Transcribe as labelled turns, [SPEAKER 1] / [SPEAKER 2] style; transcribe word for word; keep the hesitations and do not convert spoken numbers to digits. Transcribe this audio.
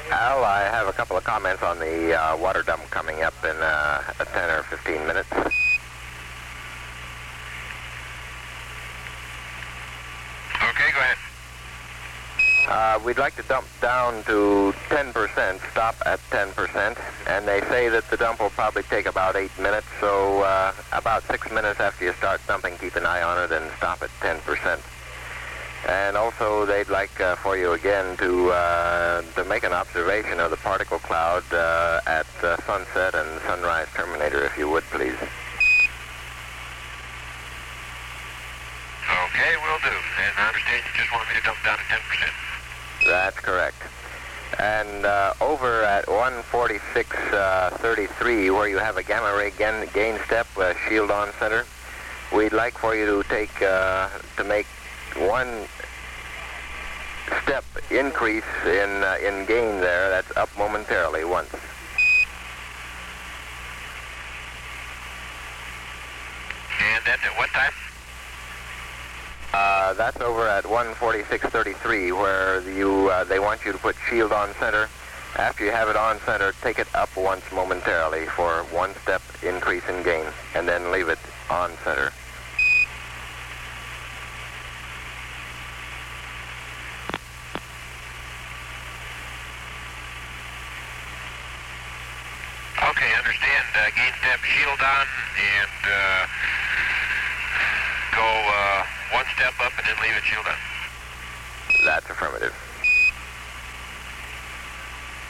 [SPEAKER 1] Al, I have a couple of comments on the uh, water dump coming up in uh, ten or fifteen minutes.
[SPEAKER 2] Okay, go ahead.
[SPEAKER 1] Uh, we'd like to dump down to ten percent, stop at ten percent, and they say that the dump will probably take about eight minutes, so uh, about six minutes after you start dumping, keep an eye on it and stop at ten percent. And also, they'd like uh, for you again to uh, to make an observation of the particle cloud uh, at uh, sunset and sunrise terminator, if you would, please.
[SPEAKER 2] Okay, will do. And I understand you just want me to dump down to ten percent.
[SPEAKER 1] That's correct. And uh, over at one forty-six thirty-three, where you have a gamma ray gain, gain step, uh, shield on center, we'd like for you to take uh, to make one step increase in uh, in gain there. That's up momentarily once.
[SPEAKER 2] And that's at what time?
[SPEAKER 1] Uh, that's over at one forty-six thirty-three, where you uh, they want you to put shield on center. After you have it on center, take it up once momentarily for one step increase in gain, and then leave it on center.
[SPEAKER 2] Okay, understand. Uh, gain step, shield on, and uh, go uh, one step up and then leave it shield on.
[SPEAKER 1] That's affirmative.